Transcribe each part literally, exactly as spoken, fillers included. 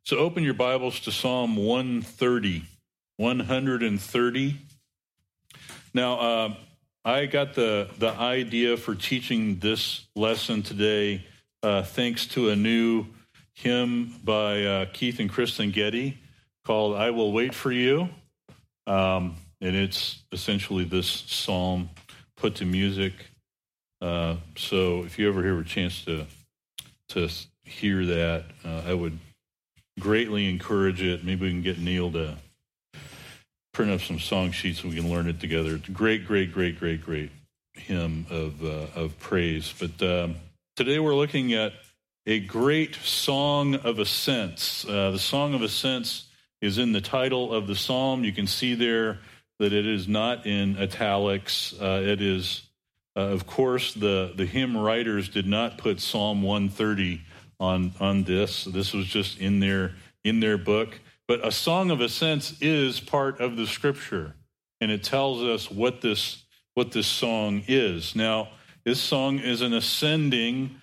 So open your Bibles to Psalm one thirty. one thirty. Now, uh, I got the, the idea for teaching this lesson today uh, thanks to a new hymn by uh, Keith and Kristen Getty called I Will Wait for You. Um, and it's essentially this psalm put to music. Uh, so if you ever hear a chance to, to hear that, uh, I would greatly encourage it. Maybe we can get Neil to print up some song sheets so we can learn it together. It's a great, great, great, great, great hymn of uh, of praise. But um, today we're looking at a great song of ascents. Uh, the Song of Ascents is in the title of the psalm. You can see there that it is not in italics. Uh, it is, uh, of course, the, the hymn writers did not put Psalm one thirty on on this. This was just in their in their book. But a song of ascents is part of the scripture, and it tells us what this what this song is. Now, this song is an ascending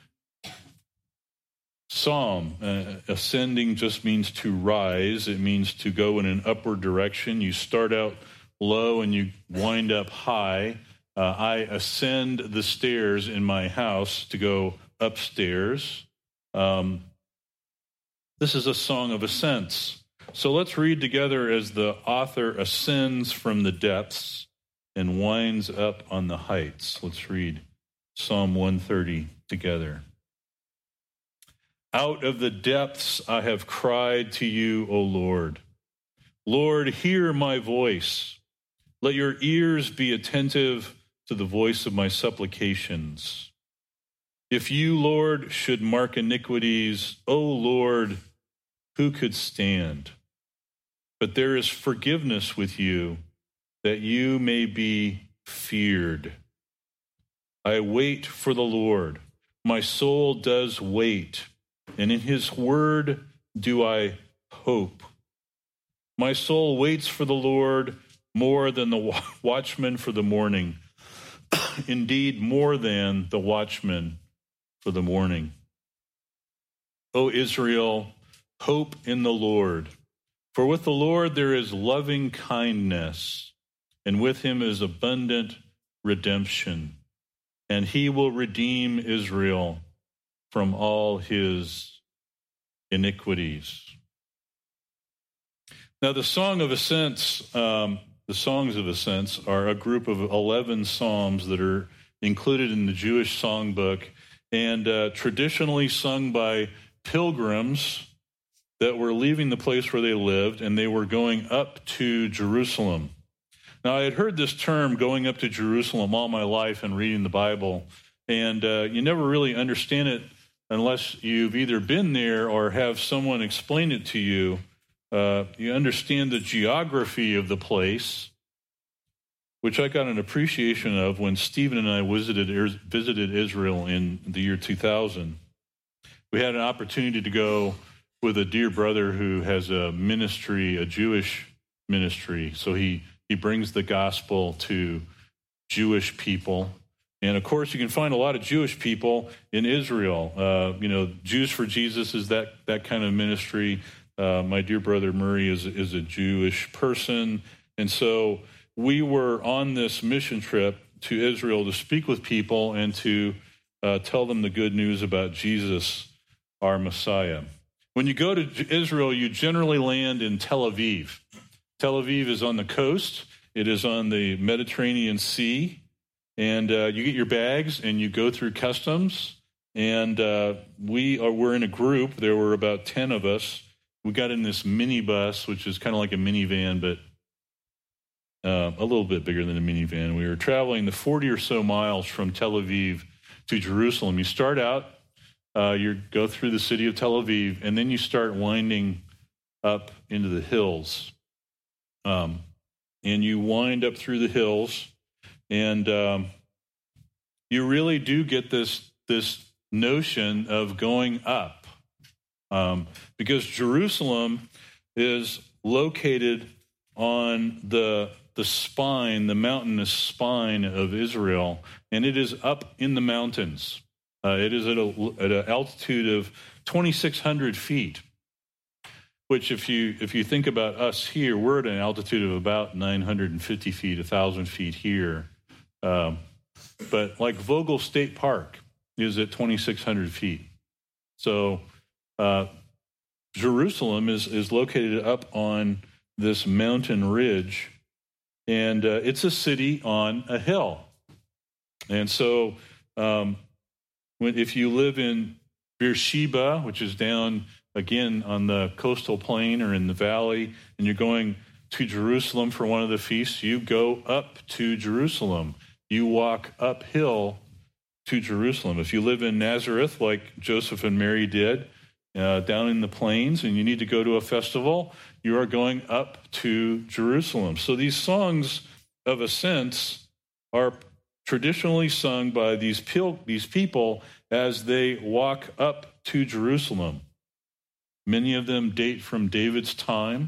psalm. Uh, ascending just means to rise. It means to go in an upward direction. You start out low and you wind up high. Uh, I ascend the stairs in my house to go upstairs. Um, this is a song of ascents. So let's read together as the author ascends from the depths and winds up on the heights. Let's read Psalm one thirty together. Out of the depths I have cried to you, O Lord. Lord, hear my voice. Let your ears be attentive to the voice of my supplications. If you, Lord, should mark iniquities, O Lord, who could stand? But there is forgiveness with you, that you may be feared. I wait for the Lord. My soul does wait, and in his word do I hope. My soul waits for the Lord more than the watchman for the morning. Indeed, more than the watchman for the morning. O Israel, hope in the Lord. For with the Lord there is loving kindness, and with him is abundant redemption. And he will redeem Israel from all his iniquities. Now, the Song of Ascents, um, the Songs of Ascents are a group of eleven psalms that are included in the Jewish songbook and uh, traditionally sung by pilgrims that were leaving the place where they lived, and they were going up to Jerusalem. Now, I had heard this term, going up to Jerusalem, all my life and reading the Bible, and uh, you never really understand it unless you've either been there or have someone explain it to you. Uh, you understand the geography of the place, which I got an appreciation of when Stephen and I visited visited Israel in the year two thousand. We had an opportunity to go with a dear brother who has a ministry, a Jewish ministry. So he, he brings the gospel to Jewish people. And of course, you can find a lot of Jewish people in Israel. Uh, you know, Jews for Jesus is that, that kind of ministry. Uh, my dear brother Murray is, is a Jewish person. And so we were on this mission trip to Israel to speak with people and to uh, tell them the good news about Jesus, our Messiah. When you go to Israel, you generally land in Tel Aviv. Tel Aviv is on the coast. It is on the Mediterranean Sea. And uh, you get your bags and you go through customs. And uh, we are, we're in a group. There were about ten of us. We got in this minibus, which is kind of like a minivan, but uh, a little bit bigger than a minivan. We were traveling the forty or so miles from Tel Aviv to Jerusalem. You start out, uh, you go through the city of Tel Aviv, and then you start winding up into the hills. Um, and you wind up through the hills, and um, you really do get this this notion of going up. Um, because Jerusalem is located on the the spine, the mountainous spine of Israel, and it is up in the mountains. Uh, it is at a at an altitude of twenty-six hundred feet. which if you if you think about us here, we're at an altitude of about nine hundred fifty feet, one thousand feet here. Um, but like Vogel State Park is at twenty-six hundred feet. So uh, Jerusalem is, is located up on this mountain ridge, and uh, it's a city on a hill. And so um, when if you live in Beersheba, which is down, again, on the coastal plain or in the valley, and you're going to Jerusalem for one of the feasts, you go up to Jerusalem. You walk uphill to Jerusalem. If you live in Nazareth, like Joseph and Mary did, uh, down in the plains, and you need to go to a festival, you are going up to Jerusalem. So these songs of ascents are traditionally sung by these, pil- these people as they walk up to Jerusalem. Many of them date from David's time.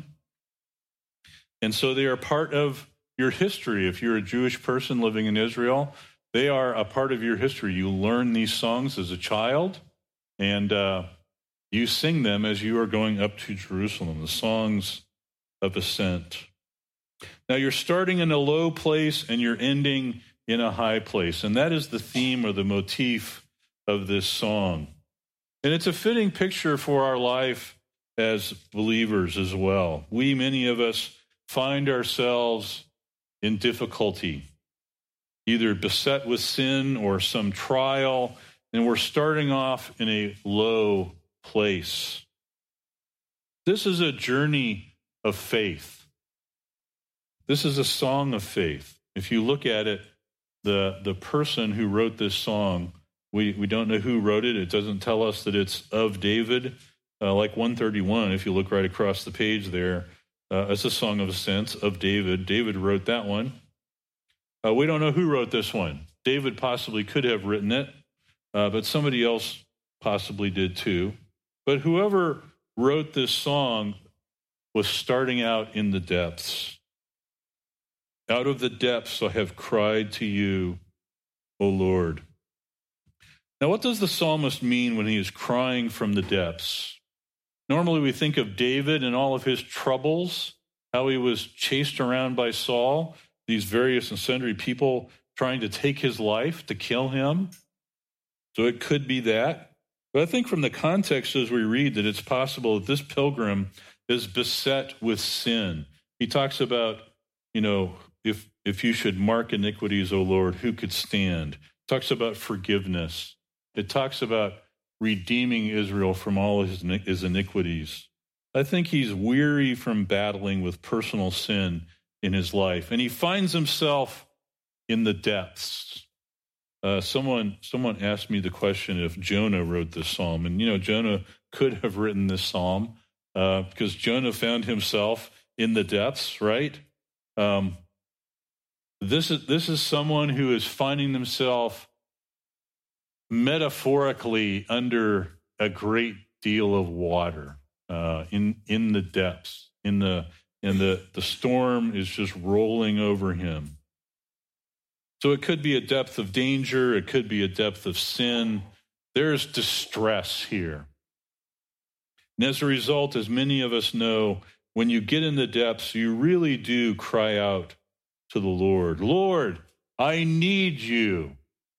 And so they are part of your history. If you're a Jewish person living in Israel, they are a part of your history. You learn these songs as a child, and uh, you sing them as you are going up to Jerusalem, the songs of ascent. Now, you're starting in a low place and you're ending in a high place, and that is the theme or the motif of this song. And it's a fitting picture for our life as believers as well. We, many of us, find ourselves in difficulty, either beset with sin or some trial, and we're starting off in a low place. This is a journey of faith. This is a song of faith. If you look at it, the, the person who wrote this song, we, we don't know who wrote it. It doesn't tell us that it's of David. Uh, like one thirty-one, if you look right across the page there, uh, it's a song of ascents of David. David wrote that one. Uh, we don't know who wrote this one. David possibly could have written it, uh, but somebody else possibly did too. But whoever wrote this song was starting out in the depths. Out of the depths I have cried to you, O Lord. Now, what does the psalmist mean when he is crying from the depths? Normally we think of David and all of his troubles, how he was chased around by Saul, these various and sundry people trying to take his life, to kill him. So it could be that. But I think from the context as we read that it's possible that this pilgrim is beset with sin. He talks about, you know, if if you should mark iniquities, O Lord, who could stand? It talks about forgiveness. It talks about redeeming Israel from all his, his iniquities. I think he's weary from battling with personal sin in his life, and he finds himself in the depths. Uh, someone someone asked me the question if Jonah wrote this psalm, and you know Jonah could have written this psalm uh, because Jonah found himself in the depths, right? Um, this is this is someone who is finding himself metaphorically under a great deal of water, uh, in in the depths, in the and the the storm is just rolling over him. So it could be a depth of danger, it could be a depth of sin. There's distress here. And as a result, as many of us know, when you get in the depths, you really do cry out to the Lord. Lord, I need you.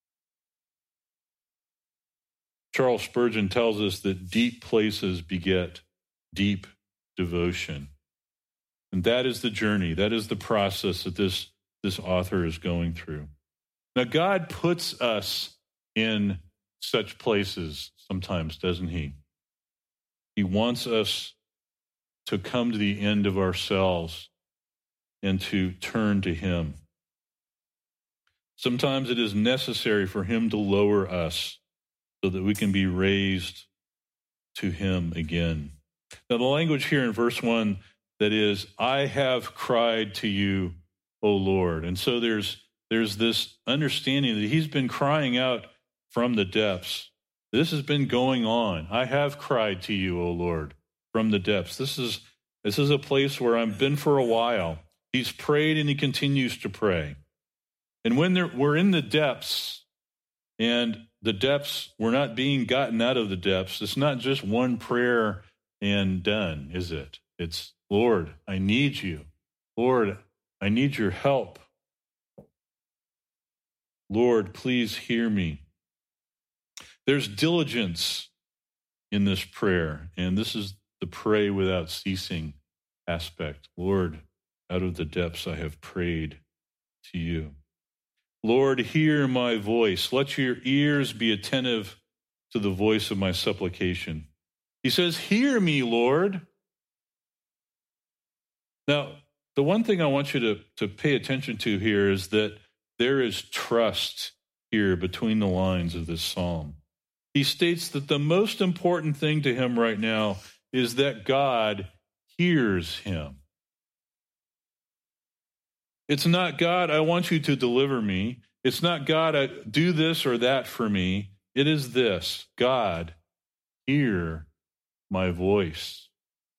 Charles Spurgeon tells us that deep places beget deep devotion. And that is the journey. That is the process that this, this author is going through. Now, God puts us in such places sometimes, doesn't he? He wants us to come to the end of ourselves and to turn to him. Sometimes it is necessary for him to lower us so that we can be raised to him again. Now, the language here in verse one, that is, I have cried to you, O Lord. And so there's there's this understanding that he's been crying out from the depths. This has been going on. I have cried to you, O Lord, from the depths. This is this is a place where I've been for a while. He's prayed and he continues to pray. And when there, we're in the depths, and the depths, we're not being gotten out of the depths. It's not just one prayer and done, is it? It's, Lord, I need you. Lord, I need your help. Lord, please hear me. There's diligence in this prayer, and this is the pray without ceasing aspect. Lord, out of the depths I have prayed to you. Lord, hear my voice. Let your ears be attentive to the voice of my supplication. He says, hear me, Lord. Now, the one thing I want you to, to pay attention to here is that there is trust here between the lines of this psalm. He states that the most important thing to him right now is that God hears him. It's not, God, I want you to deliver me. It's not, God, I do this or that for me. It is this, God, hear my voice.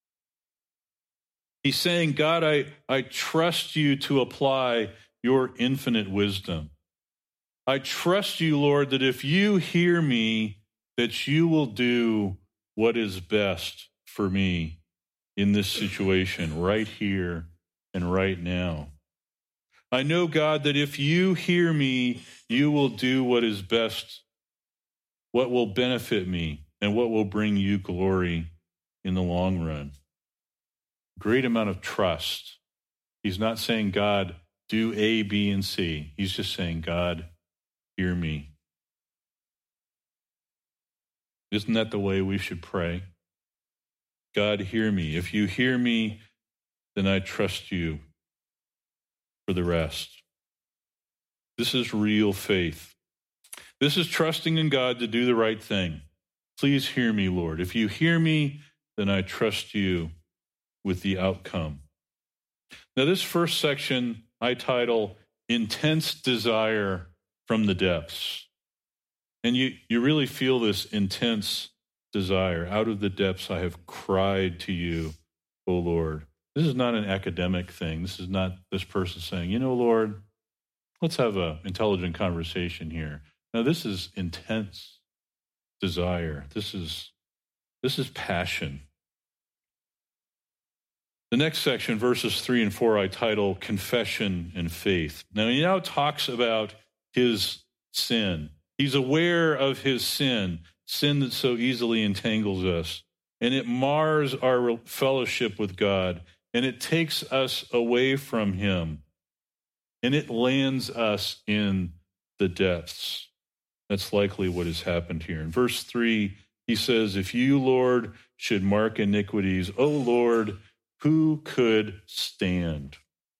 He's saying, God, I, I trust you to apply your infinite wisdom. I trust you, Lord, that if you hear me, that you will do what is best for me in this situation right here and right now. I know, God, that if you hear me, you will do what is best, what will benefit me, and what will bring you glory in the long run. Great amount of trust. He's not saying, God, do A, B, and C. He's just saying, God, hear me. Isn't that the way we should pray? God, hear me. If you hear me, then I trust you for the rest. This is real faith. This is trusting in God to do the right thing. Please hear me, Lord. If you hear me, then I trust you with the outcome. Now, this first section I title Intense Desire from the Depths. And you, you really feel this intense desire. Out of the depths I have cried to you, O Lord. This is not an academic thing. This is not this person saying, you know, Lord, let's have an intelligent conversation here. Now, this is intense desire. This is, this is passion. The next section, verses three and four, I title Confession and Faith. Now, he now talks about his sin. He's aware of his sin, sin that so easily entangles us, and it mars our fellowship with God, and it takes us away from him, and it lands us in the depths. That's likely what has happened here. In verse three, he says, if you, Lord, should mark iniquities, O Lord, who could stand?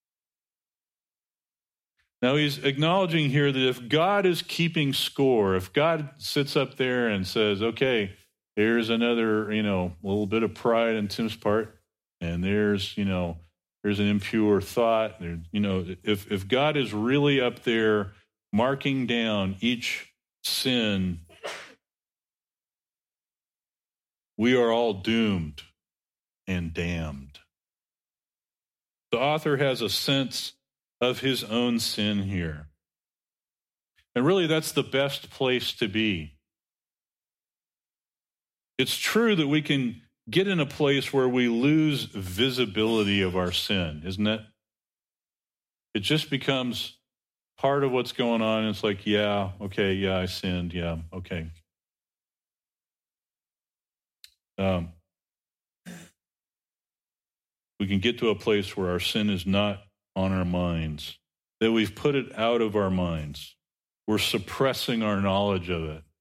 Now, he's acknowledging here that if God is keeping score, if God sits up there and says, okay, here's another, you know, little bit of pride on Tim's part, and there's, you know, there's an impure thought, there, you know, if, if God is really up there marking down each sin, we are all doomed and damned. The author has a sense of his own sin here. And really, that's the best place to be. It's true that we can get in a place where we lose visibility of our sin, isn't it? It just becomes part of what's going on. It's like, yeah, okay, yeah, I sinned, yeah, okay. Um, we can get to a place where our sin is not on our minds, that we've put it out of our minds. We're suppressing our knowledge of it.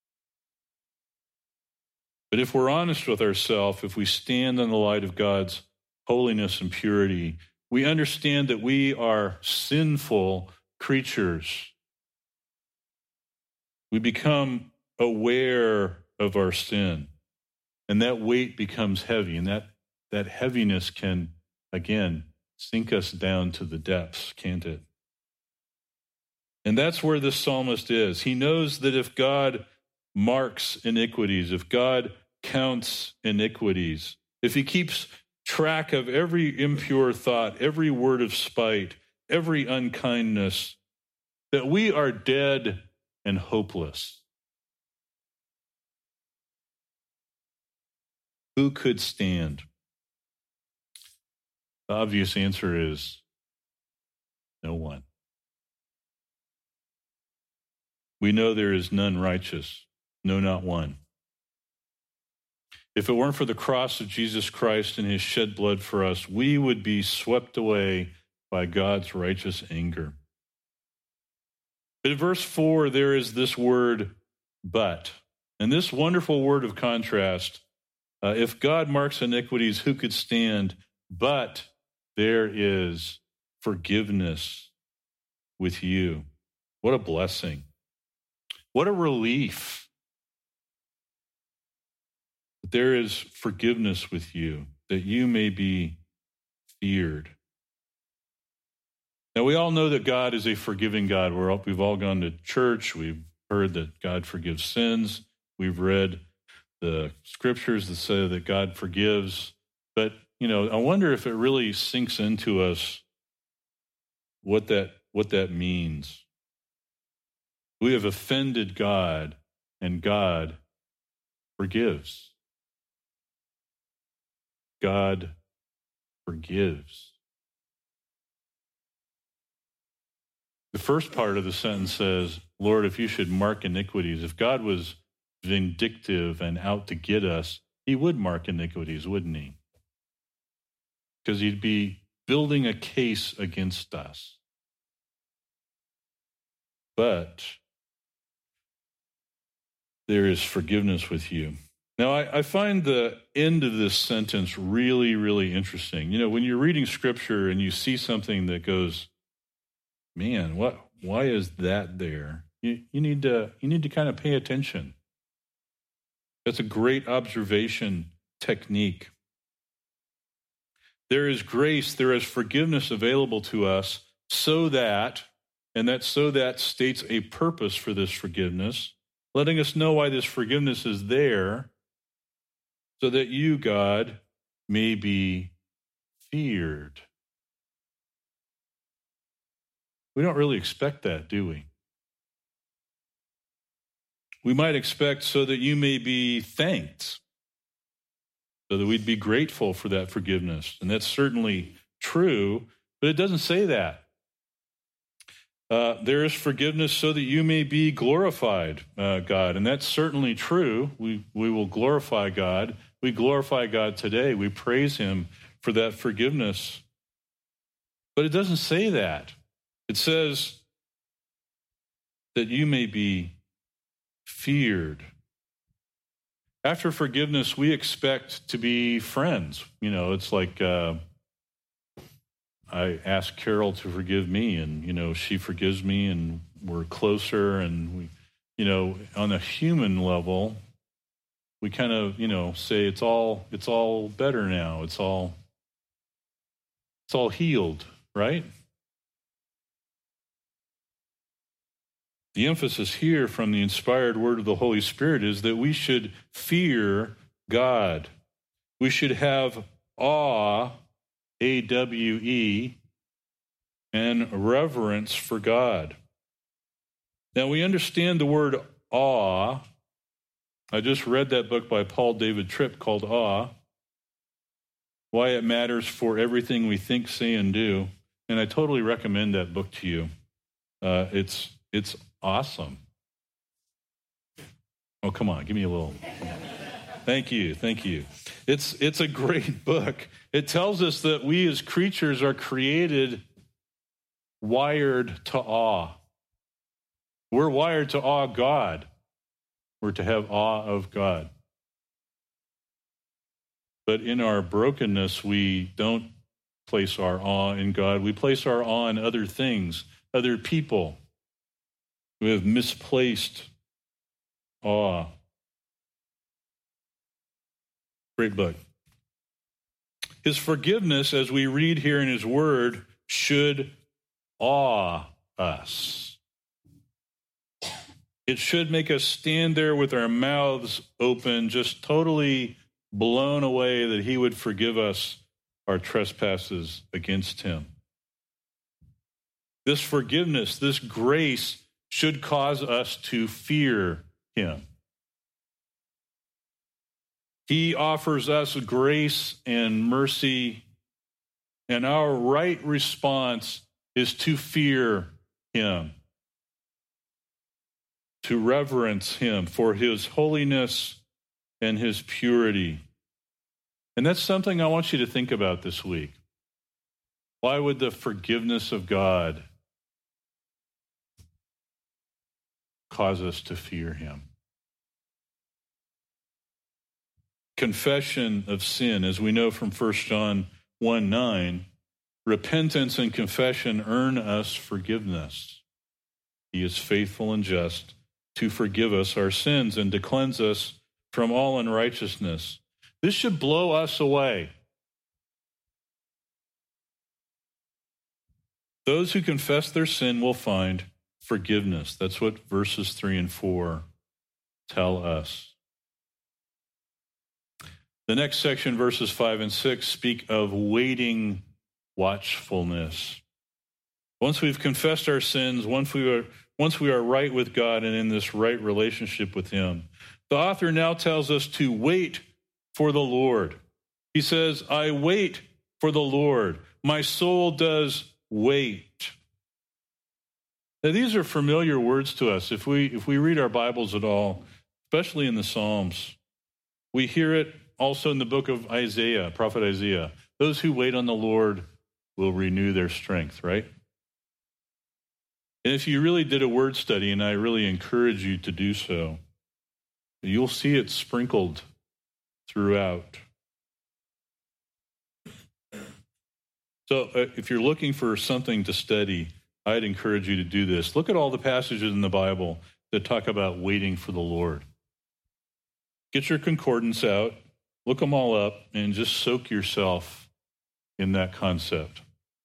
But if we're honest with ourselves, if we stand in the light of God's holiness and purity, we understand that we are sinful creatures. We become aware of our sin, and that weight becomes heavy, and that, that heaviness can, again, sink us down to the depths, can't it? And that's where this psalmist is. He knows that if God marks iniquities, if God counts iniquities, if he keeps track of every impure thought, every word of spite, every unkindness, that we are dead and hopeless. Who could stand? The obvious answer is no one. We know there is none righteous, no, not one. If it weren't for the cross of Jesus Christ and his shed blood for us, we would be swept away by God's righteous anger. But in verse four, there is this word, but. And this wonderful word of contrast, uh, if God marks iniquities, who could stand? But there is forgiveness with you. What a blessing. What a relief. There is forgiveness with you, that you may be feared. Now, we all know that God is a forgiving God. We're all, we've all gone to church. We've heard that God forgives sins. We've read the scriptures that say that God forgives. But, you know, I wonder if it really sinks into us what that, what that means. We have offended God, and God forgives. God forgives. The first part of the sentence says, Lord, if you should mark iniquities, if God was vindictive and out to get us, he would mark iniquities, wouldn't he? Because he'd be building a case against us. But there is forgiveness with you. Now, I, I find the end of this sentence really, really interesting. You know, when you're reading scripture and you see something that goes, man, what? Why is that there? You, you need to you need to kind of pay attention. That's a great observation technique. There is grace, there is forgiveness available to us so that, and that so that states a purpose for this forgiveness, letting us know why this forgiveness is there, so that you, God, may be feared. We don't really expect that, do we? We might expect so that you may be thanked, so that we'd be grateful for that forgiveness. And that's certainly true, but it doesn't say that. Uh, there is forgiveness so that you may be glorified, uh, God. And that's certainly true. We, we will glorify God. We glorify God today. We praise him for that forgiveness. But it doesn't say that. It says that you may be feared. After forgiveness, we expect to be friends. You know, it's like uh, I ask Carol to forgive me, and, you know, she forgives me, and we're closer. And, we, you know, on a human level, we kind of, you know, say it's all it's all better now. It's all it's all healed, right? The emphasis here from the inspired word of the Holy Spirit is that we should fear God. We should have awe, A W E, and reverence for God. Now, we understand the word awe. I just read that book by Paul David Tripp called Awe, Why It Matters for Everything We Think, Say, and Do. And I totally recommend that book to you. Uh, it's it's awesome. Oh, come on, give me a little. Thank you, thank you. It's it's a great book. It tells us that we as creatures are created wired to awe. We're wired to awe God. We're to have awe of God. But in our brokenness, we don't place our awe in God. We place our awe in other things, other people. We have misplaced awe. Great book. His forgiveness, as we read here in his word, should awe us. It should make us stand there with our mouths open, just totally blown away that he would forgive us our trespasses against him. This forgiveness, this grace should cause us to fear him. He offers us grace and mercy, and our right response is to fear him, to reverence him for his holiness and his purity. And that's something I want you to think about this week. Why would the forgiveness of God cause us to fear him? Confession of sin, as we know from First John one nine, repentance and confession earn us forgiveness. He is faithful and just to forgive us our sins and to cleanse us from all unrighteousness. This should blow us away. Those who confess their sin will find forgiveness. That's what verses three and four tell us. The next section, verses five and six, speak of waiting watchfulness. Once we've confessed our sins, once we are, once we are right with God and in this right relationship with him, the author now tells us to wait for the Lord. He says, I wait for the Lord. My soul does wait. Now, these are familiar words to us. If we, if we read our Bibles at all, especially in the Psalms, we hear it also in the book of Isaiah, prophet Isaiah. Those who wait on the Lord will renew their strength, right? And if you really did a word study, and I really encourage you to do so, you'll see it sprinkled throughout. So uh, if you're looking for something to study, I'd encourage you to do this. Look at all the passages in the Bible that talk about waiting for the Lord. Get your concordance out, look them all up, and just soak yourself in that concept.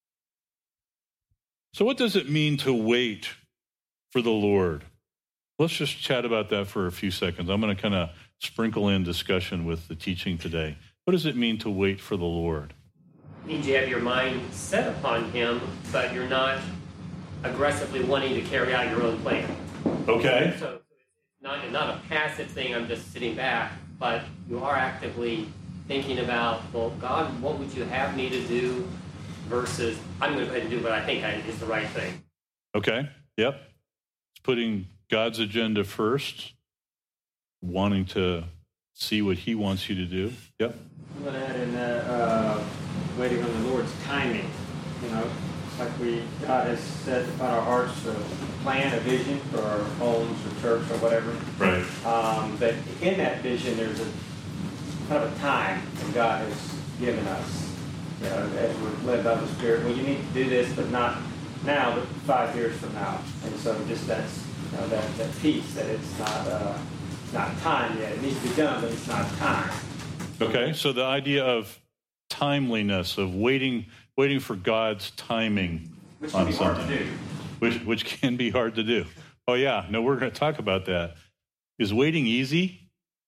So what does it mean to wait for the Lord? Let's just chat about that for a few seconds. I'm going to kind of sprinkle in discussion with the teaching today. What does it mean to wait for the Lord? It means you have your mind set upon him, but you're not aggressively wanting to carry out your own plan. Okay. So it's not, not a passive thing, I'm just sitting back, but you are actively thinking about, well, God, what would you have me to do versus I'm going to go ahead and do what I think is the right thing. Okay. Yep. It's putting God's agenda first, wanting to see what he wants you to do. Yep. I'm going to add in that uh, waiting on the Lord's timing. You know, like we, God has set upon our hearts to plan a vision for our homes or church or whatever. Right. Um, but in that vision, there's a kind of a time that God has given us. You know, as we're led by the Spirit, well, you need to do this, but not now, but five years from now. And so just that's, you know, that, that piece that it's not, uh, not time yet. It needs to be done, but it's not time. Okay, so the idea of timeliness, of waiting waiting for God's timing Which on can be hard something. to do. Which, which can be hard to do. Oh, yeah, no, we're going to talk about that. Is waiting easy?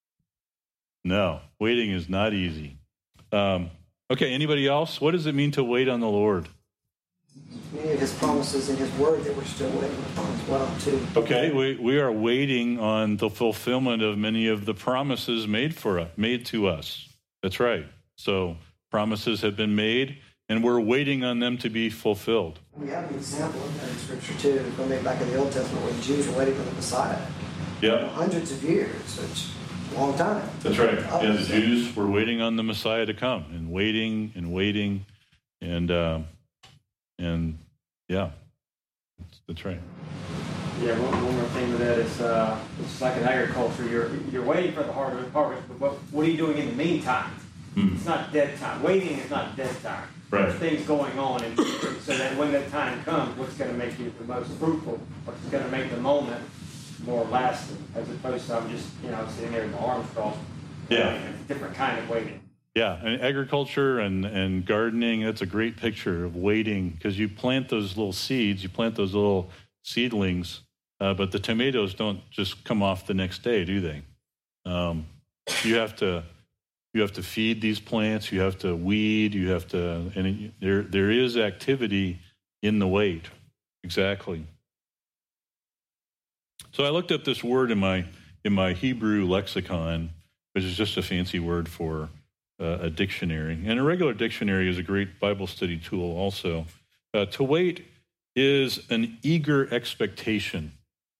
No, waiting is not easy. Um, okay, anybody else? What does it mean to wait on the Lord? Many of his promises in his word that we're still waiting upon as well, too. Okay, we, we are waiting on the fulfillment of many of the promises made for us, made to us. That's right. So promises have been made, and we're waiting on them to be fulfilled. We have an example of that in Scripture, too. Going back in the Old Testament where the Jews were waiting for the Messiah. Yeah. You know, hundreds of years, which is a long time. That's right. Yeah, the Jews were waiting on the Messiah to come, and waiting and waiting, and uh, and yeah, that's, that's right. Yeah, one, one more thing with that is uh, it's like in agriculture. You're you're waiting for the harvest, harvest but what, what are you doing in the meantime? Hmm. It's not dead time. Waiting is not dead time. Right. There's things going on, and so that when that time comes, what's going to make you the most fruitful? What's going to make the moment more lasting, as opposed to I'm just you know sitting there in the arms crossed. Yeah. It's a different kind of waiting. Yeah, and agriculture and, and gardening, that's a great picture of waiting, because you plant those little seeds, you plant those little seedlings, uh, but the tomatoes don't just come off the next day, do they? Um, you have to you have to feed these plants, you have to weed, you have to, and it, there there is activity in the wait. Exactly. So I looked up this word in my in my Hebrew lexicon, which is just a fancy word for uh, a dictionary. And a regular dictionary is a great Bible study tool also. Uh, to wait is an eager expectation.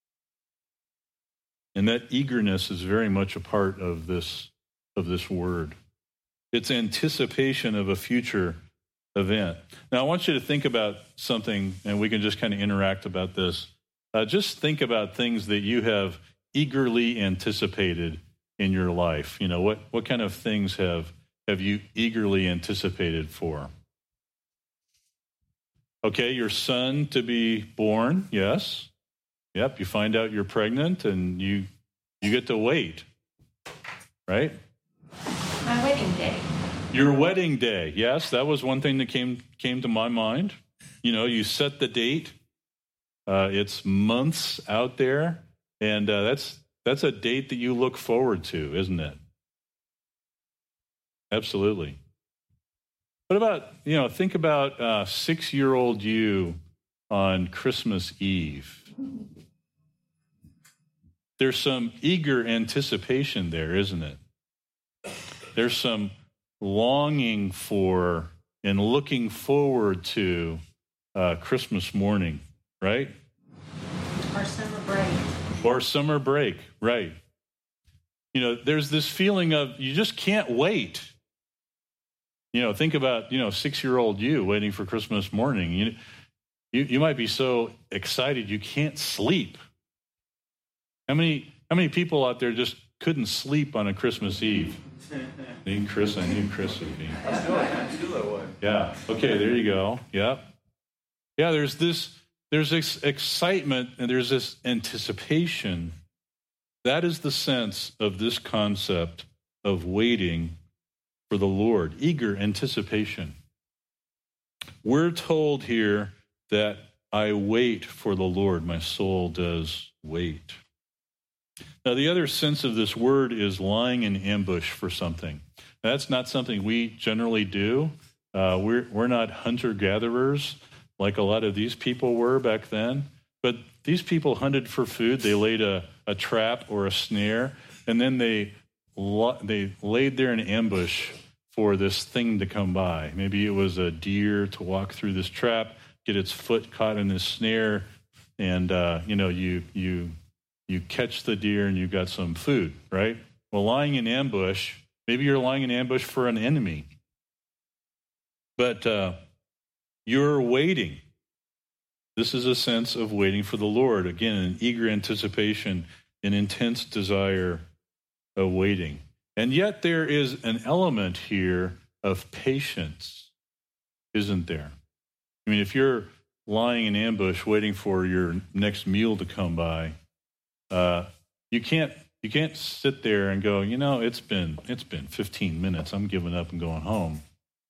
And that eagerness is very much a part of this, of this word. It's anticipation of a future event. Now, I want you to think about something, and we can just kind of interact about this. Uh, just think about things that you have eagerly anticipated in your life. You know, what, what kind of things have, have you eagerly anticipated for? Okay, your son to be born, yes. Yep, you find out you're pregnant and you you get to wait, right? My wedding day. Your wedding day, yes, that was one thing that came came to my mind. You know, you set the date. Uh, it's months out there, and uh, that's that's a date that you look forward to, isn't it? Absolutely. What about, you know, think about uh, six-year-old you on Christmas Eve. There's some eager anticipation there, isn't it? There's some longing for and looking forward to uh, Christmas morning, right? Or summer break. Or summer break, right. You know, there's this feeling of you just can't wait. You know, think about, you know, six-year-old you waiting for Christmas morning. You, you, you might be so excited you can't sleep. How many how many people out there just couldn't sleep on a Christmas Eve? Me, Chris, I knew Chris would be. Yeah. Okay, there you go. Yep. Yeah, there's this there's this excitement and there's this anticipation. That is the sense of this concept of waiting for the Lord, eager anticipation. We're told here that I wait for the Lord. My soul does wait. Now, the other sense of this word is lying in ambush for something. Now, that's not something we generally do. Uh, we're, we're not hunter-gatherers like a lot of these people were back then. But these people hunted for food. They laid a, a trap or a snare, and then they they laid there in ambush for this thing to come by. Maybe it was a deer to walk through this trap, get its foot caught in this snare, and uh, you know you you you catch the deer and you got some food, right? Well, lying in ambush, maybe you're lying in ambush for an enemy, but uh, you're waiting. This is a sense of waiting for the Lord. Again, an eager anticipation, an intense desire of waiting. And yet there is an element here of patience, isn't there? I mean, if you're lying in ambush waiting for your next meal to come by, uh, you can't you can't sit there and go, you know, it's been it's been fifteen minutes. I'm giving up and going home.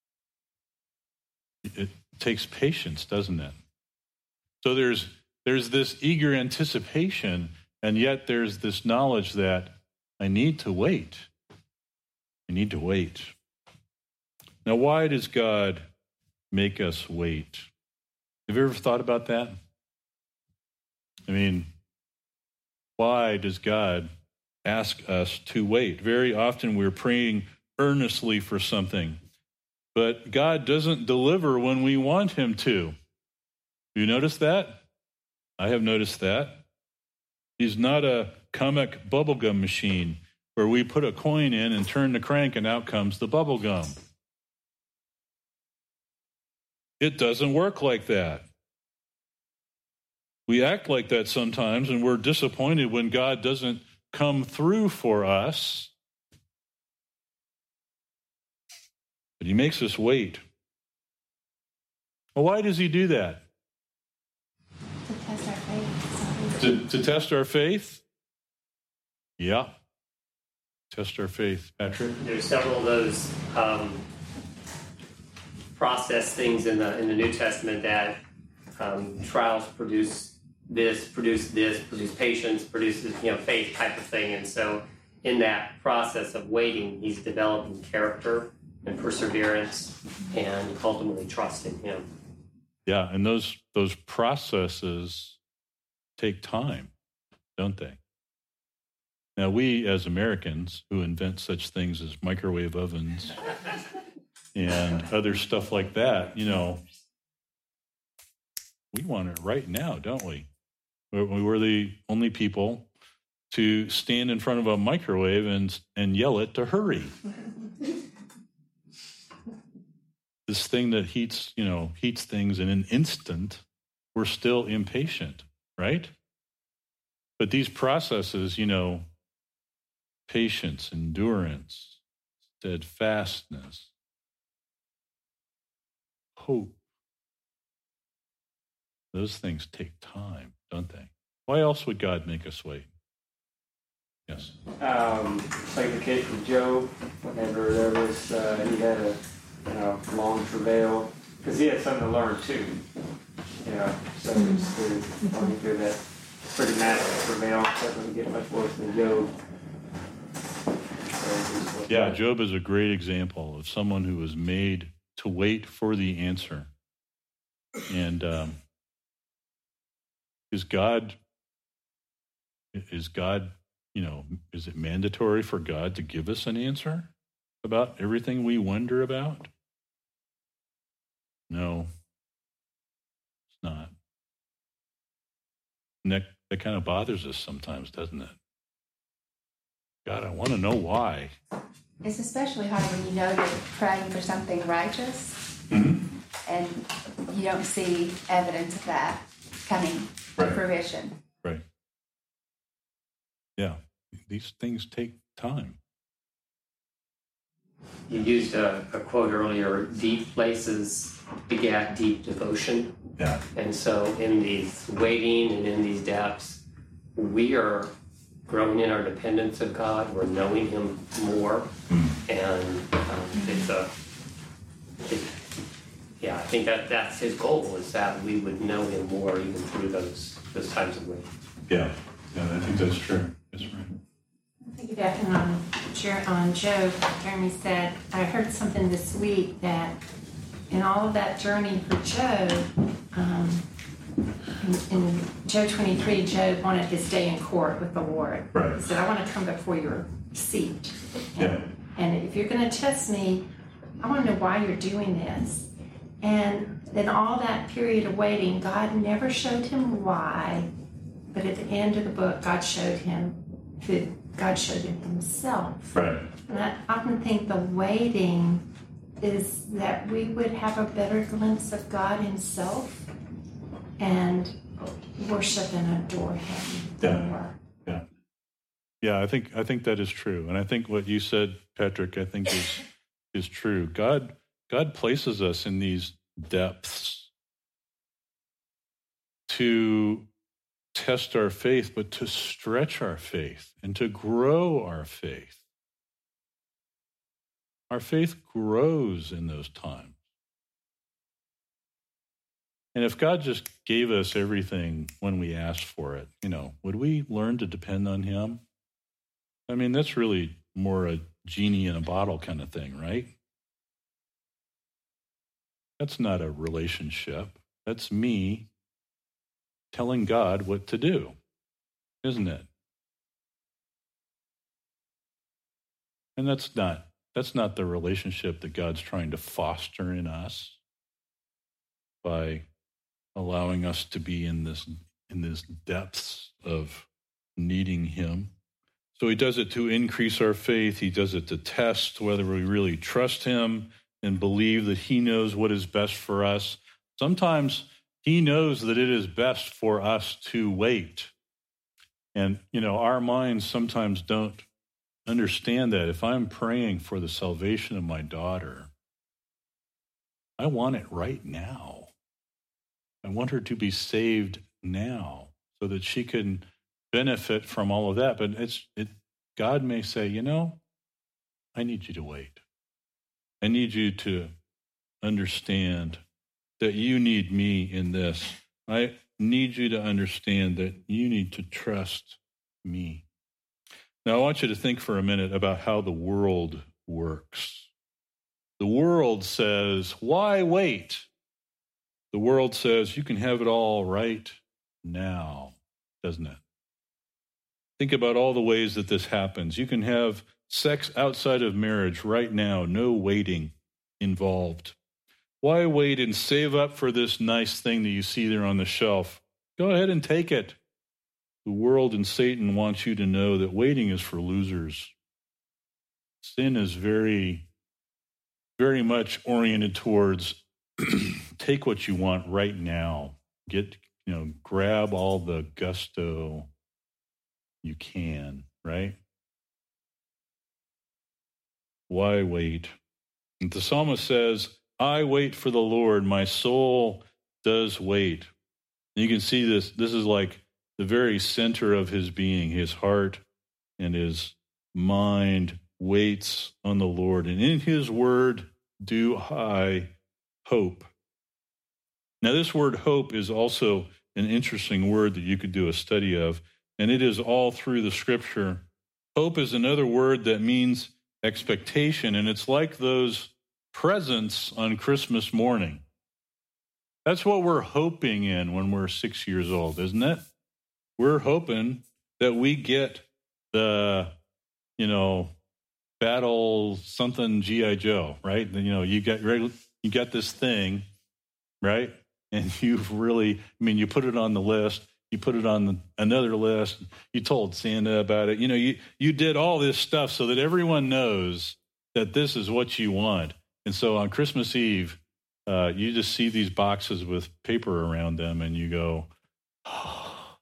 It takes patience, doesn't it? So there's there's this eager anticipation, and yet there's this knowledge that I need to wait. I need to wait. Now, why does God make us wait? Have you ever thought about that? I mean, why does God ask us to wait? Very often we're praying earnestly for something, but God doesn't deliver when we want him to. You notice that? I have noticed that. He's not a comic bubblegum machine where we put a coin in and turn the crank and out comes the bubblegum. It doesn't work like that. We act like that sometimes, and we're disappointed when God doesn't come through for us. But he makes us wait. Well, why does he do that? To test our faith. To, to test our faith? Yeah. Test our faith. Patrick? There's several of those um, process things in the in the New Testament that um, trials produce this, produce this, produce patience, produces you know faith type of thing. And so in that process of waiting, he's developing character and perseverance and ultimately trust in him. Yeah, and those those processes take time, don't they? Now, we as Americans who invent such things as microwave ovens and other stuff like that, you know, we want it right now, don't we? We were the only people to stand in front of a microwave and and yell it to hurry. This thing that heats, you know, heats things in an instant, we're still impatient, right? But these processes, you know, patience, endurance, steadfastness, hope, those things take time, don't they? Why else would God make us wait? Yes. Um, like the case with Job, whenever there was, uh, he had a you know, long travail, because he had something to learn too. You know, so it's through, going through that pretty massive travail, that doesn't get much worse than Job. So yeah, Job is a great example of someone who was made to wait for the answer. And um, is God, is God, you know, is it mandatory for God to give us an answer about everything we wonder about? No, it's not. And that, that kind of bothers us sometimes, doesn't it? God, I want to know why. It's especially hard when you know you're praying for something righteous Mm-hmm. and you don't see evidence of that coming Right. to fruition. Right. Yeah, these things take time. You used a, a quote earlier, deep places begat deep devotion. Yeah. And so in these waiting and in these depths, we are growing in our dependence of God. We're knowing Him more. Mm. And um, it's a, it, yeah, I think that that's His goal, is that we would know Him more even through those those times of waiting. Yeah, yeah, I think that's true. That's right. Piggybacking on, Jer- on Job, Jeremy said, I heard something this week that in all of that journey for Job, um, in, in Job twenty-three, Job wanted his day in court with the Lord. Right. He said, I want to come before your seat. And, Yeah. and if you're going to test me, I want to know why you're doing this. And then all that period of waiting, God never showed him why, but at the end of the book, God showed him who God showed him himself. Right. And I often think the waiting is that we would have a better glimpse of God himself and worship and adore him Yeah. more. Yeah. Yeah, I think I think that is true. And I think what you said, Patrick, I think is is true. God God places us in these depths to test our faith, but to stretch our faith and to grow our faith. Our faith grows in those times. And if God just gave us everything when we asked for it, you know, would we learn to depend on Him? I mean, that's really more a genie in a bottle kind of thing, right? That's not a relationship. That's me telling God what to do, isn't it? And that's not that's not the relationship that God's trying to foster in us by allowing us to be in this in this depths of needing Him. So He does it to increase our faith. He does it to test whether we really trust Him and believe that He knows what is best for us. Sometimes He knows that it is best for us to wait. And, you know, our minds sometimes don't understand that. If I'm praying for the salvation of my daughter, I want it right now. I want her to be saved now so that she can benefit from all of that. But it's it. God may say, you know, I need you to wait. I need you to understand that you need me in this. I need you to understand that you need to trust me. Now, I want you to think for a minute about how the world works. The world says, why wait? The world says, you can have it all right now, doesn't it? Think about all the ways that this happens. You can have sex outside of marriage right now, no waiting involved. Why wait and save up for this nice thing that you see there on the shelf? Go ahead and take it. The world and Satan wants you to know that waiting is for losers. Sin is very, very much oriented towards take what you want right now. Get, you know, grab all the gusto you can, right? Why wait? And the psalmist says, I wait for the Lord, my soul does wait. And you can see this, this is like the very center of his being, his heart and his mind waits on the Lord. And in his word do I hope. Now this word hope is also an interesting word that you could do a study of, and it is all through the scripture. Hope is another word that means expectation, and it's like those presents on Christmas morning. That's what we're hoping in when we're six years old, isn't it? We're hoping that we get the, you know, battle something G I Joe, right? You know, you got you got this thing, right? And you've really, I mean, you put it on the list. You put it on the, another list. You told Santa about it. You know, you, you did all this stuff so that everyone knows that this is what you want. And so on Christmas Eve, uh, you just see these boxes with paper around them and you go, oh,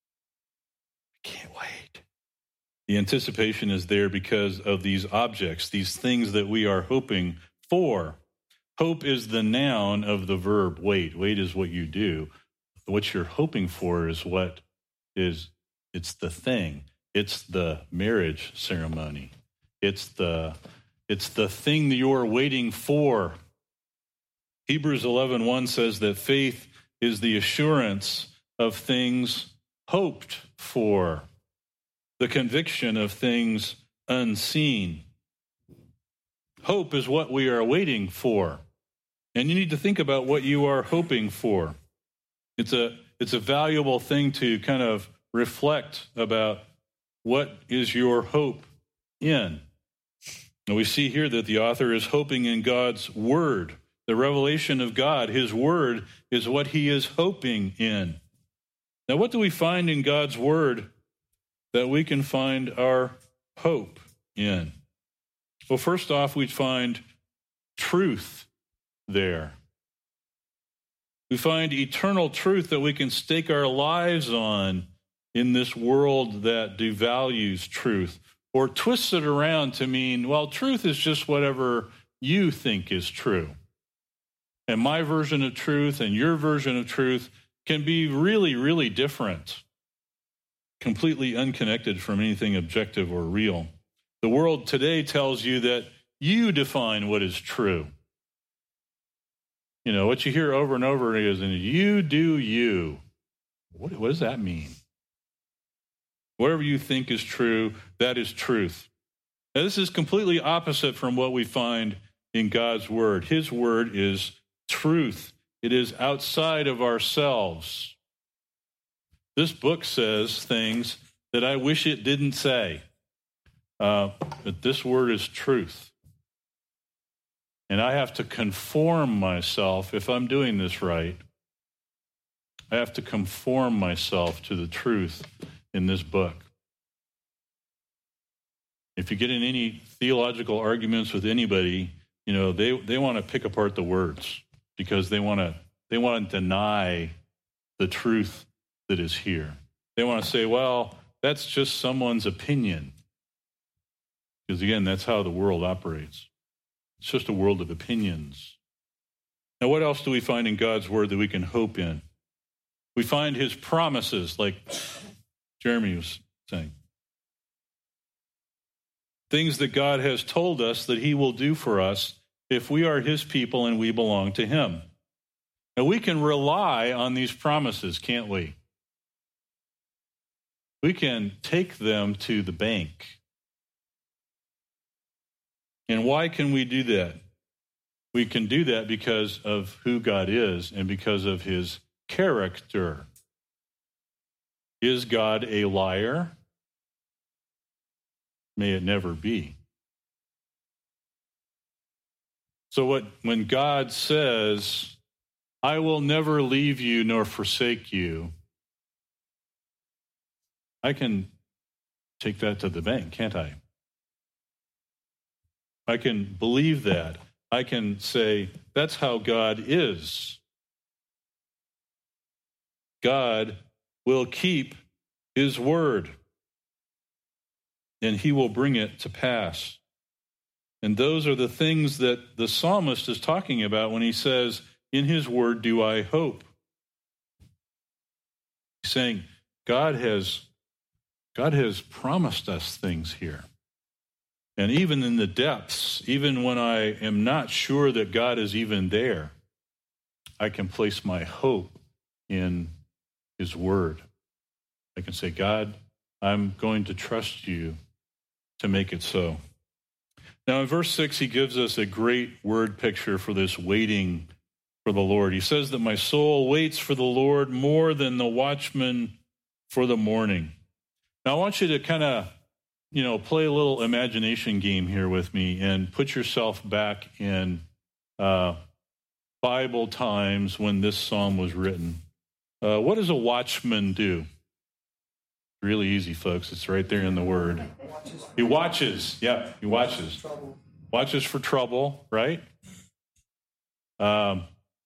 I can't wait. The anticipation is there because of these objects, these things that we are hoping for. Hope is the noun of the verb wait. Wait is what you do. What you're hoping for is what is, it's the thing. It's the marriage ceremony. It's the, it's the thing that you're waiting for. Hebrews eleven one says that faith is the assurance of things hoped for, the conviction of things unseen. Hope is what we are waiting for. And you need to think about what you are hoping for. It's a it's a valuable thing to kind of reflect about what is your hope in. And we see here that the author is hoping in God's word. The revelation of God, his word, is what he is hoping in. Now, what do we find in God's word that we can find our hope in? Well, first off, we find truth there. We find eternal truth that we can stake our lives on in this world that devalues truth or twists it around to mean, well, truth is just whatever you think is true. And my version of truth and your version of truth can be really, really different, completely unconnected from anything objective or real. The world today tells you that you define what is true. You know, what you hear over and over is, and you do you. What, what does that mean? Whatever you think is true, that is truth. Now, this is completely opposite from what we find in God's word. His word is truth. It is outside of ourselves. This book says things that I wish it didn't say. Uh, but this word is truth. And I have to conform myself, if I'm doing this right, I have to conform myself to the truth in this book. If you get in any theological arguments with anybody, you know, they, they want to pick apart the words because they want to they want to deny the truth that is here. They want to say, well, that's just someone's opinion. Because again, that's how the world operates. It's just a world of opinions. Now, what else do we find in God's word that we can hope in? We find his promises, like Jeremy was saying. Things that God has told us that he will do for us if we are his people and we belong to him. Now, we can rely on these promises, can't we? We can take them to the bank. And why can we do that? We can do that because of who God is and because of his character. Is God a liar? may it never be. So what when God says, I will never leave you nor forsake you, I can take that to the bank, can't I? I can believe that. I can say, that's how God is. God will keep his word, and he will bring it to pass. And those are the things that the psalmist is talking about when he says, in his word do I hope. He's saying, God has, God has promised us things here. And even in the depths, even when I am not sure that God is even there, I can place my hope in his word. I can say, God, I'm going to trust you to make it so. Now in verse six, he gives us a great word picture for this waiting for the Lord. He says that my soul waits for the Lord more than the watchman for the morning. Now I want you to kind of, you know, play a little imagination game here with me and put yourself back in uh, Bible times when this psalm was written. Uh, what does a watchman do? Really easy, folks. It's right there in the word. He watches. Yeah, he watches. Watches for trouble, right? Um,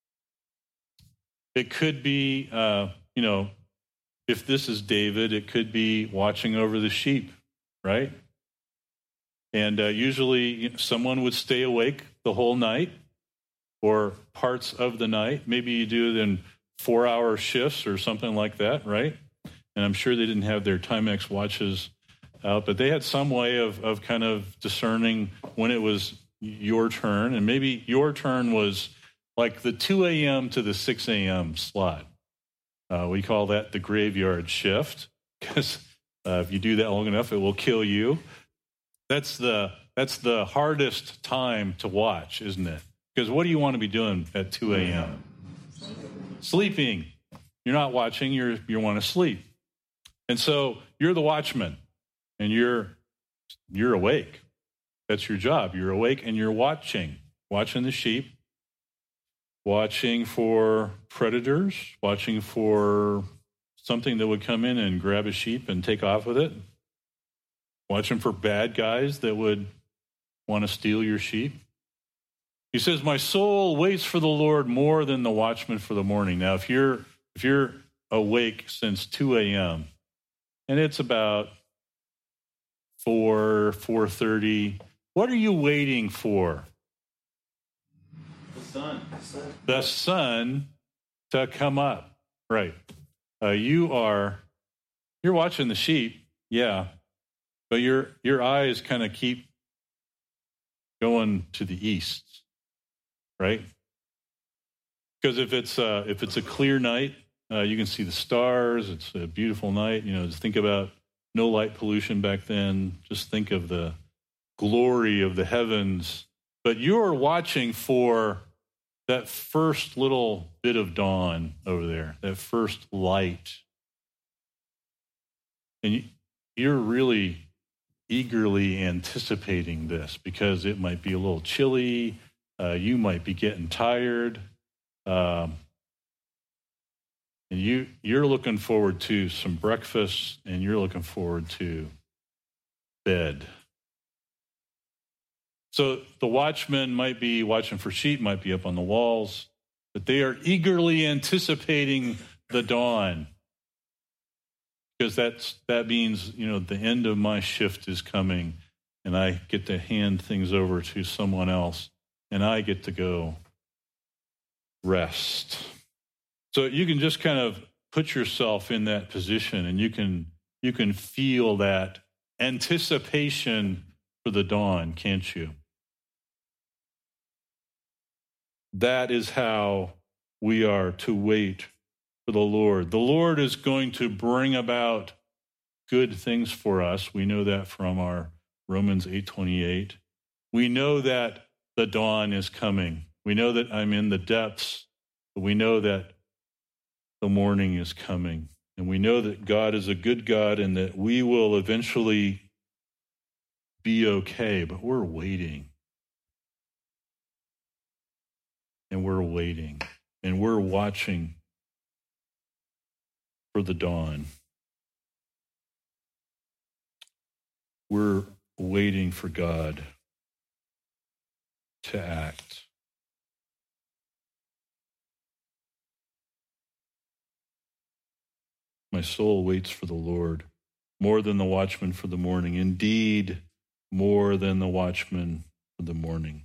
it could be, uh, you know, if this is David, it could be watching over the sheep, right? And uh, usually you know, someone would stay awake the whole night or parts of the night. Maybe you do it in four-hour shifts or something like that, right? And I'm sure they didn't have their Timex watches out, but they had some way of, of kind of discerning when it was your turn. And maybe your turn was like the two a.m. to the six a.m. slot. Uh, we call that the graveyard shift because uh, if you do that long enough, it will kill you. That's the that's the hardest time to watch, isn't it? Because what do you want to be doing at two a.m.? Sleeping. You're not watching, you're you want to sleep. And so you're the watchman, and you're you're awake. That's your job. You're awake and you're watching, watching the sheep, watching for predators, watching for something that would come in and grab a sheep and take off with it, watching for bad guys that would want to steal your sheep. He says, my soul waits for the Lord more than the watchman for the morning. Now, if you're if you're awake since two a.m., and it's about four, four thirty, what are you waiting for? The sun. The sun to come up. Right. Uh, you are, you're watching the sheep, yeah, but your your eyes kind of keep going to the east, right? Because if it's uh, if it's a clear night, uh, you can see the stars. It's a beautiful night. You know, just think about no light pollution back then. Just think of the glory of the heavens. But you're watching for that first little bit of dawn over there, that first light. And you're really eagerly anticipating this because it might be a little chilly. Uh, you might be getting tired. Um, and you, you're looking forward to some breakfast, and you're looking forward to bed. So the watchmen might be watching for sheep, might be up on the walls, but they are eagerly anticipating the dawn because that's that means, you know, the end of my shift is coming, and I get to hand things over to someone else, and I get to go rest. So you can just kind of put yourself in that position, and you can you can feel that anticipation for the dawn, can't you? That is how we are to wait for the Lord. The Lord is going to bring about good things for us. We know that from our Romans eight twenty-eight. We know that the dawn is coming. We know that I'm in the depths, but we know that the morning is coming. And we know that God is a good God and that we will eventually be okay, but we're waiting. And we're waiting. And we're watching for the dawn. We're waiting for God to act. My soul waits for the Lord more than the watchman for the morning. Indeed, more than the watchman for the morning.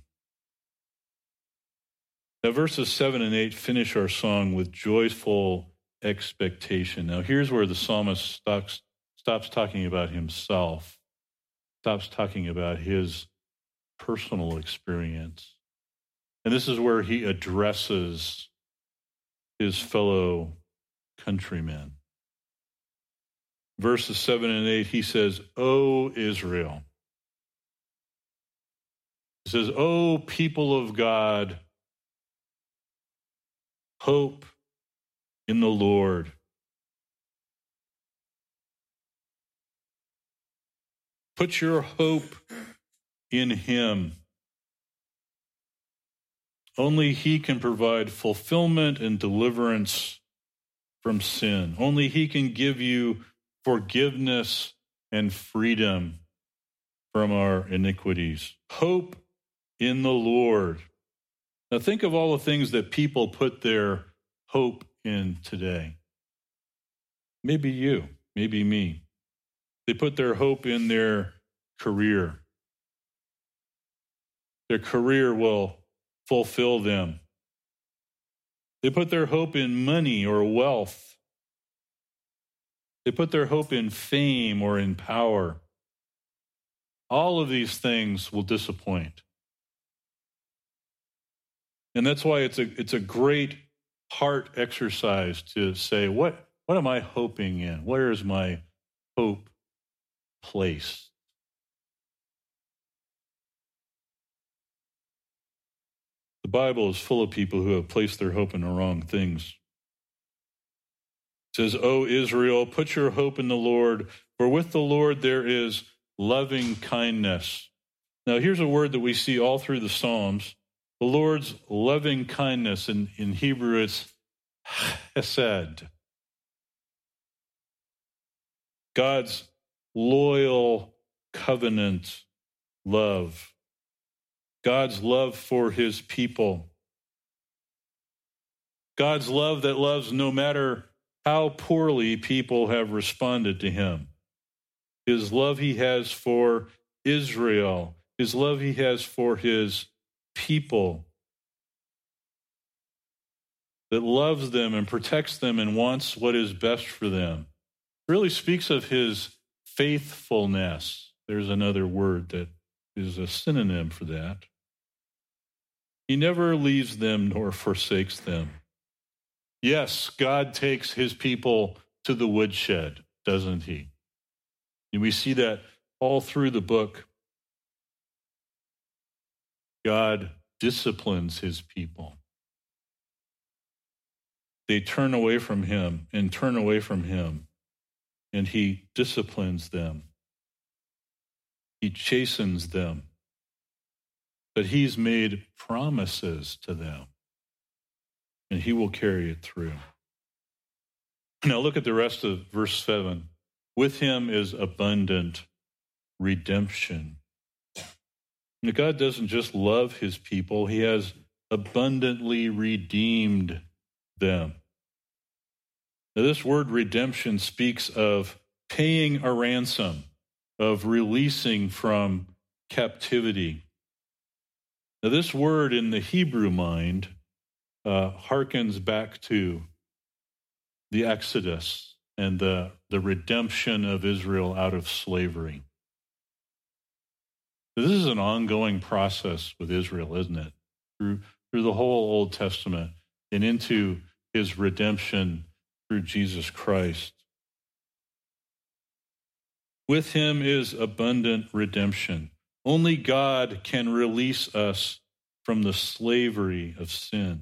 Now, verses seven and eight finish our song with joyful expectation. Now, here's where the psalmist stops, stops talking about himself, stops talking about his personal experience. And this is where he addresses his fellow countrymen. Verses seven and eight, he says, O Israel. He says, O people of God, hope in the Lord. Put your hope in him. Only he can provide fulfillment and deliverance from sin. Only he can give you forgiveness and freedom from our iniquities. Hope in the Lord. Now think of all the things that people put their hope in today. Maybe you, maybe me. They put their hope in their career. Their career will fulfill them. They put their hope in money or wealth. They put their hope in fame or in power. All of these things will disappoint. And that's why it's a it's a great heart exercise to say, what, what am I hoping in? Where is my hope placed? The Bible is full of people who have placed their hope in the wrong things. It says, O Israel, put your hope in the Lord, for with the Lord there is loving kindness. Now, here's a word that we see all through the Psalms. The Lord's loving kindness, in, in Hebrew it's chesed. God's loyal covenant love. God's love for his people. God's love that loves no matter how poorly people have responded to him. His love he has for Israel. His love he has for his people. That loves them and protects them and wants what is best for them. Really speaks of his faithfulness. There's another word that is a synonym for that. He never leaves them nor forsakes them. Yes, God takes his people to the woodshed, doesn't he? And we see that all through the book. God disciplines his people. They turn away from him and turn away from him, and he disciplines them. He chastens them. But he's made promises to them, and he will carry it through. Now look at the rest of verse seven. With him is abundant redemption. Now, God doesn't just love his people, he has abundantly redeemed them. Now, this word redemption speaks of paying a ransom, of releasing from captivity. Now, this word in the Hebrew mind uh, harkens back to the Exodus and the, the redemption of Israel out of slavery. This is an ongoing process with Israel, isn't it? Through, through the whole Old Testament and into his redemption through Jesus Christ. With him is abundant redemption. Only God can release us from the slavery of sin.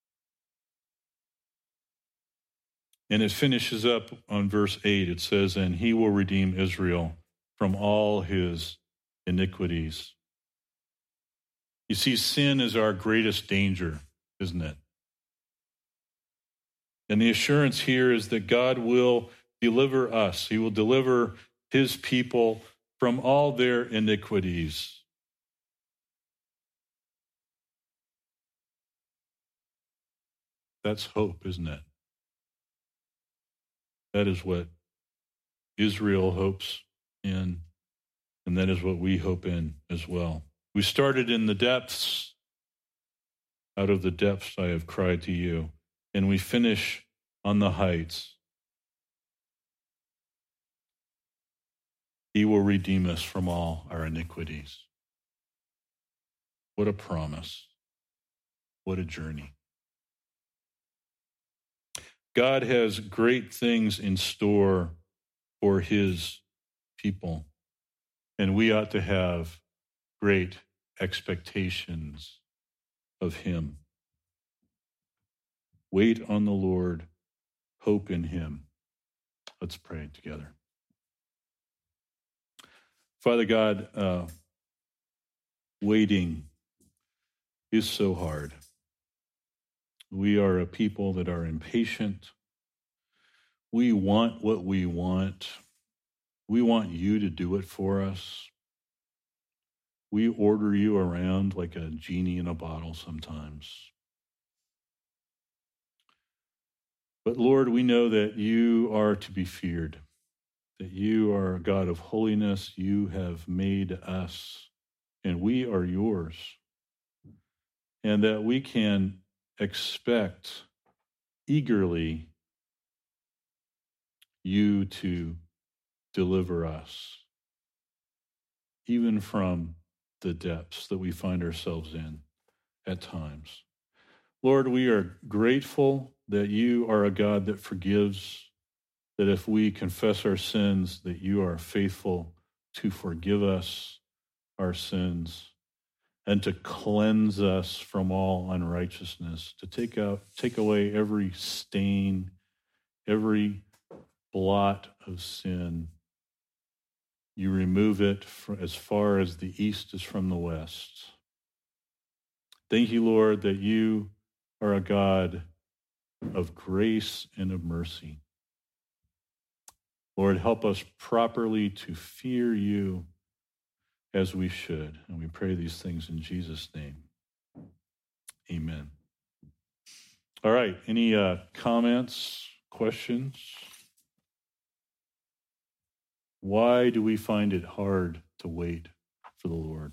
And it finishes up on verse eight. It says, and he will redeem Israel from all his iniquities. You see, sin is our greatest danger, isn't it? And the assurance here is that God will deliver us. He will deliver his people from all their iniquities. That's hope, isn't it? That is what Israel hopes in, and that is what we hope in as well. We started in the depths. Out of the depths I have cried to you. And we finish on the heights. He will redeem us from all our iniquities. What a promise. What a journey. God has great things in store for his people, and we ought to have great expectations of him. Wait on the Lord, hope in him. Let's pray together. Father God, uh, waiting is so hard. We are a people that are impatient. We want what we want. We want you to do it for us. We order you around like a genie in a bottle sometimes. But Lord, we know that you are to be feared, that you are a God of holiness. You have made us, and we are yours, and that we can expect eagerly you to deliver us, even from the depths that we find ourselves in at times. Lord, we are grateful that you are a God that forgives, that if we confess our sins, that you are faithful to forgive us our sins and to cleanse us from all unrighteousness, to take out, take away every stain, every blot of sin. You remove it from as far as the east is from the west. Thank you, Lord, that you are a God of grace and of mercy. Lord, help us properly to fear you as we should. And we pray these things in Jesus' name. Amen. All right. Any uh, comments, questions? Why do we find it hard to wait for the Lord?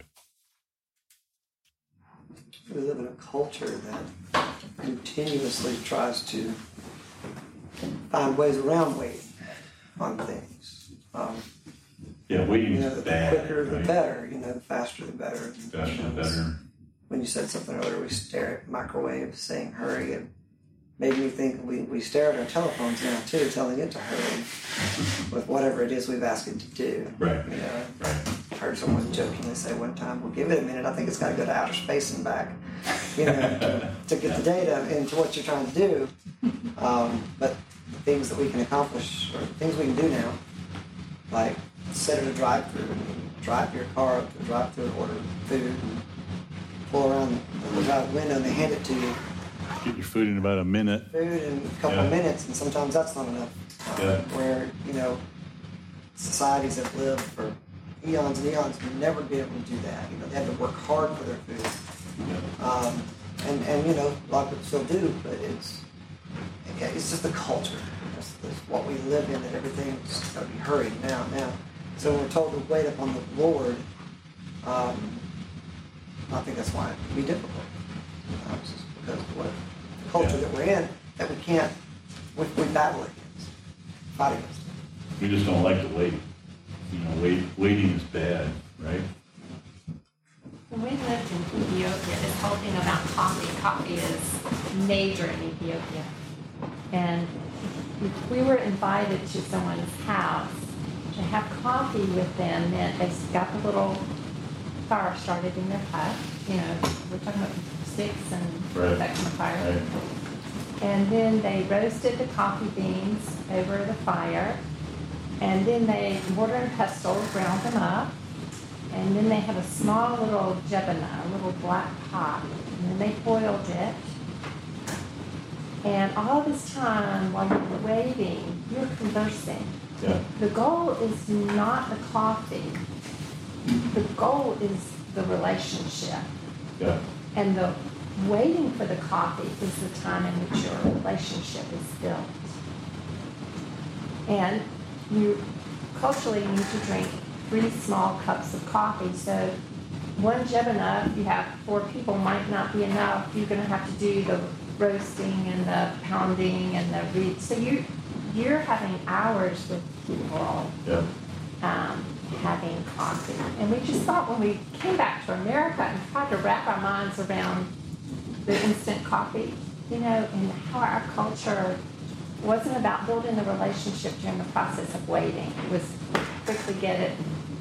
We live in a culture that continuously tries to find ways around waiting on things. Um, Yeah, waiting you know, is the bad. quicker the right? better. You know, the faster the better. Faster you know, the better. When you said something earlier, we stare at microwaves saying hurry. It made me think we, we stare at our telephones now too, telling it to hurry with whatever it is we've asked it to do. Right. You know, Right. I heard someone jokingly say one time, "Well, give it a minute. I think it's got to go to outer space and back, you know, to, to get the data into what you're trying to do." Um, but the things that we can accomplish, or things we can do now, like sit at a drive-through and drive your car up to the drive-through and order food and pull around the drive window and they hand it to you. Get your food in about a minute. Food in a couple Yeah. of minutes, and sometimes that's not enough. Um, Yeah. Where, you know, societies have lived for eons and eons would never be able to do that. You know, they have to work hard for their food. Um, and, and, you know, a lot of people still do, but it's it's just the culture. It's, it's what we live in, that everything's got to be hurried now, now. So when we're told to wait upon the Lord, um, I think that's why it can be difficult. Um, it's just because of what the culture Yeah. that we're in, that we can't, we, we battle against, fight against. We just don't like to wait. You know, wait, waiting is bad, right? When we lived in Ethiopia, this whole thing about coffee, coffee is major in Ethiopia. And if we were invited to someone's house to have coffee with them, meant they got the little fire started in their hut. You know, we're talking about sticks and Right. that kind of fire. Right. And then they roasted the coffee beans over the fire. And then they mortar and pestle ground them up. and then they have a small little jebana, a little black pot, and then they boiled it. And all this time, while you're waiting, you're conversing. Yeah. The goal is not the coffee. The goal is the relationship. Yeah. And the waiting for the coffee is the time in which your relationship is built. And you culturally need to drink three small cups of coffee. So one jebana, if you have four people, might not be enough. You're going to have to do the roasting and the pounding and the read. So you, you're having hours with people Yeah. um, having coffee. And we just thought when we came back to America and tried to wrap our minds around the instant coffee, you know, and how our culture wasn't about building the relationship during the process of waiting. It was quickly get it,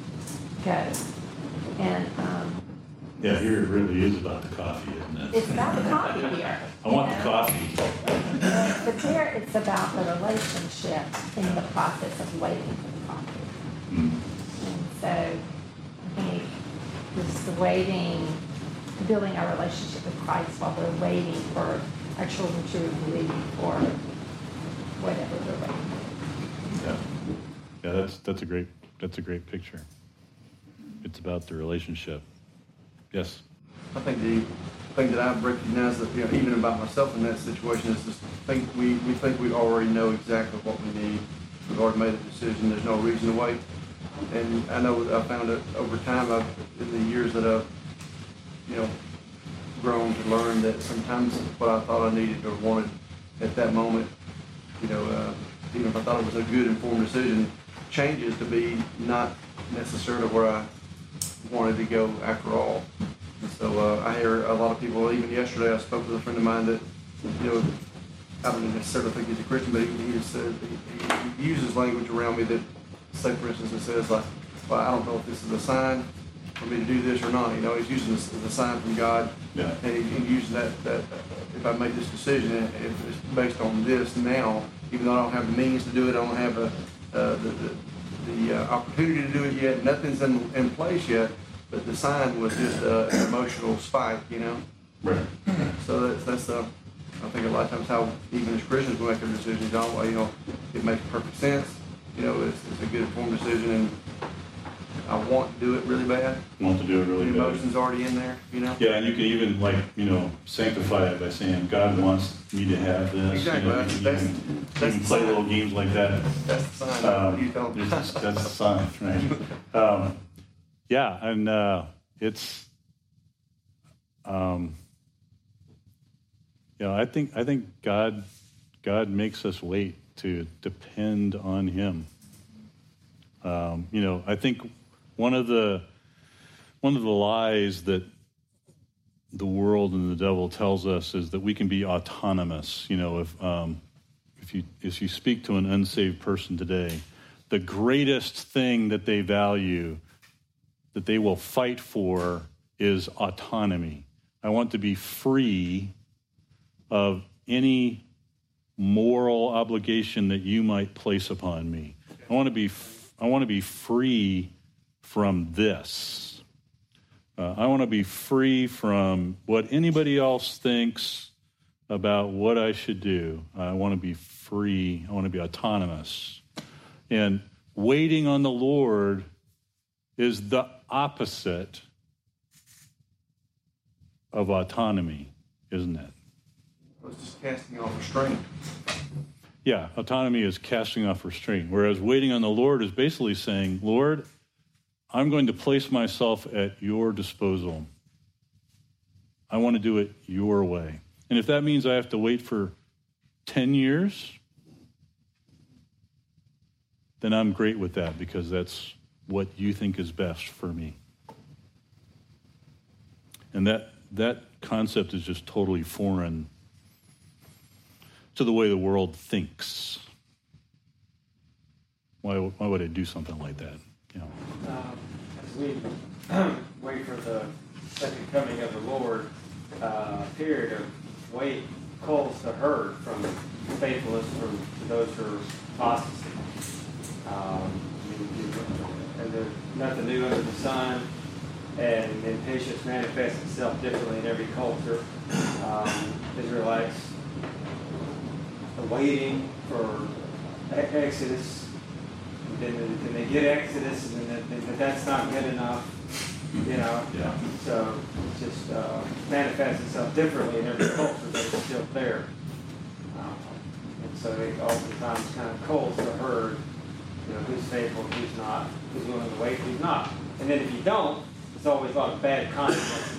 go. And um, Yeah, here it really is about the coffee, isn't it? it's about the coffee here. I want you the know? coffee. But there it's about the relationship in the process of waiting for the coffee. Mm. And so I think it's the waiting, building our relationship with Christ while we're waiting for our children to leave or whatever we're waiting for. Yeah. Yeah, that's that's a great that's a great picture. It's about the relationship. Yes. I think the thing that I've recognized that, you know, even about myself in that situation is just think we, we think we already know exactly what we need. We've already made a decision. There's no reason to wait. And I know I found it over time, I've, in the years that I've, you know, grown to learn that sometimes what I thought I needed or wanted at that moment, you know, uh, even if I thought it was a good informed decision, changes to be not necessarily where I wanted to go after all. And so uh, I hear a lot of people, even yesterday I spoke with a friend of mine that, you know, I don't necessarily think he's a Christian, but he, he said, he, he uses language around me that, say for instance, it says like, well, I don't know if this is a sign for me to do this or not. You know, he's using this as a sign from God. Yeah. And he, he uses that, that if I make this decision, if it's based on this now, even though I don't have the means to do it, I don't have a, uh, the, the, the uh, opportunity to do it yet, nothing's in, in place yet, but the sign was just uh, an emotional spike, you know? Right. So that's, that's uh, I think a lot of times how even as Christians we make our decisions, don't we? You know, it makes perfect sense. You know, it's, it's a good informed decision, and I want to do it really bad. Want to do it really The bad. emotion's already in there, you know? Yeah, and you can even, like, you know, sanctify it by saying, God wants me to have this. Exactly. You know, you can, That's- you can, that's you can the play sign. little games like that. That's the sign. Um, you don't. there's- that's the sign, right? Um, yeah, and uh, it's, um, you know, I think I think God God makes us wait to depend on Him. Um, you know, I think one of the one of the lies that the world and the devil tells us is that we can be autonomous. You know, if um, if you if you speak to an unsaved person today, the greatest thing that they value, that they will fight for, is autonomy. I want to be free of any moral obligation that you might place upon me. I want to be I want to be free from this. Uh, I want to be free from what anybody else thinks about what I should do. I want to be free. I want to be autonomous. And waiting on the Lord is the opposite of autonomy, isn't it? It's just casting off restraint. Yeah, autonomy is casting off restraint, whereas waiting on the Lord is basically saying, Lord, I'm going to place myself at your disposal. I want to do it your way. And if that means I have to wait for ten years, then I'm great with that, because that's what you think is best for me. And that that concept is just totally foreign to the way the world thinks. Why, why would I do something like that? You know? Um, as we wait for the second coming of the Lord, uh, a period of wait calls to hurt from faithfulness from to those who are apostasy. Um, you- you- and there's nothing new under the sun. and, and patience manifests itself differently in every culture. Um, Israelites are waiting for Exodus, and then, then they get Exodus, and then they, but that's not good enough. You know, Yeah. so it just uh, manifests itself differently in every culture, but it's still there. Um, and so it oftentimes kind of culls the herd, you know, who's faithful, who's not, who's willing to wait, who's not. And then if you don't, there's always a lot of bad consequences.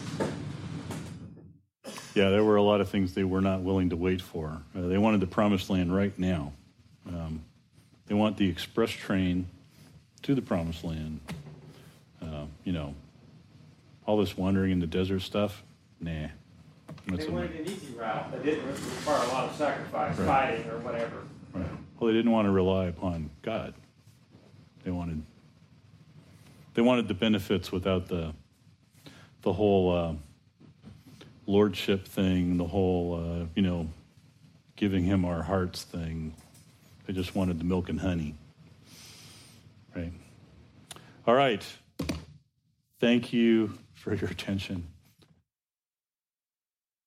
Yeah, there were a lot of things they were not willing to wait for. Uh, they wanted the promised land right now. Um, they want the express train to the promised land. Uh, you know, all this wandering in the desert stuff, nah. That's They a- went an easy route that didn't require a lot of sacrifice, Right. fighting or whatever. Right. Well, they didn't want to rely upon God. They wanted they wanted the benefits without the the whole uh, lordship thing, the whole uh, you know giving him our hearts thing. They just wanted the milk and honey. Right. All right. Thank you for your attention.